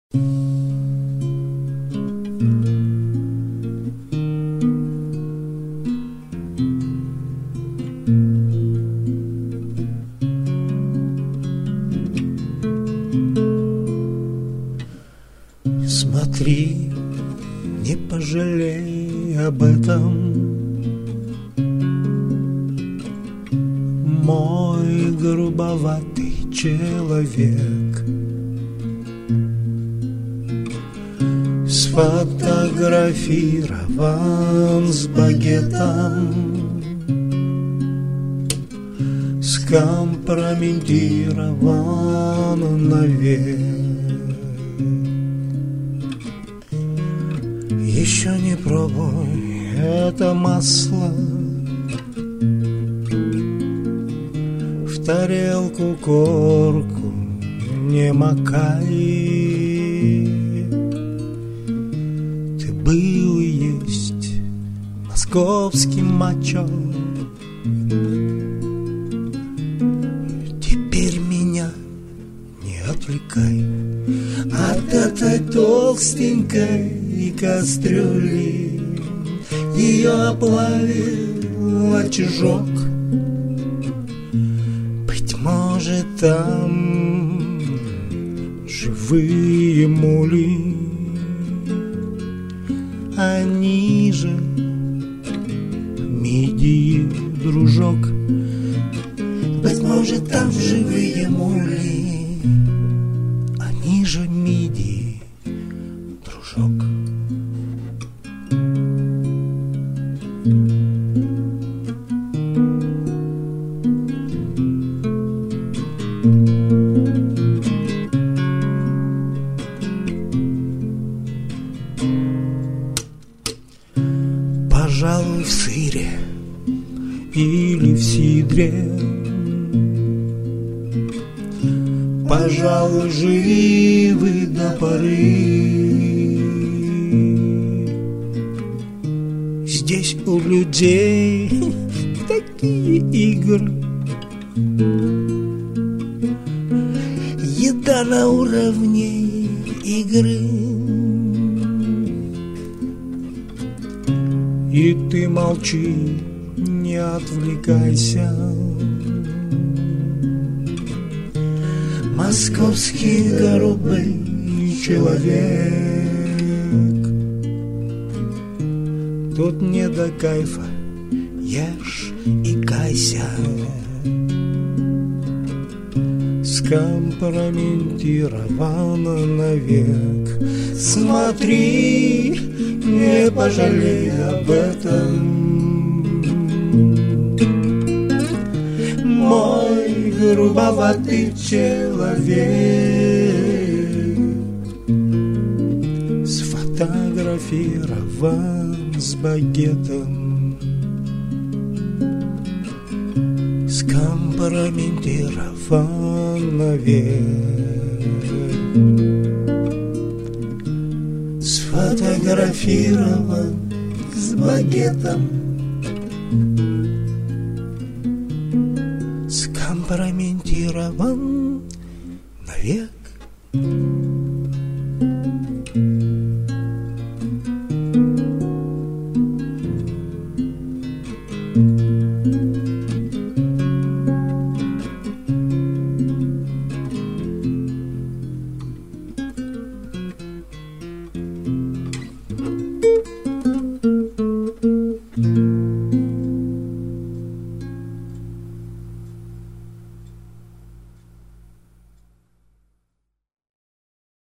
Смотри, не пожалей об этом, мой грубоватый человек. Сфотографирован с багетом, скомпрометирован навек. Еще не пробуй это масло, в тарелку корку не макай. Ты был и есть московский мачо, теперь меня не отвлекай от этой толстенькой кастрюли. Ее оплавил очажок. Быть может, там живые мули, они же мидии, дружок. Быть может, там живые мули, они же мидии, дружок. Пожалуй, в сыре или в сидре, пожалуй, живы до поры. Здесь у людей такие игры, еда на уровне игры. И ты молчи, не отвлекайся. Московский грубый человек, тут не до кайфа, ешь и кайся. Скомпрометировано навек. Смотри, не пожалей об этом, мой грубоватый человек. Сфотографирован с багетом, скомпрометирован навек. Сфотографирован с багетом, скомпрометирован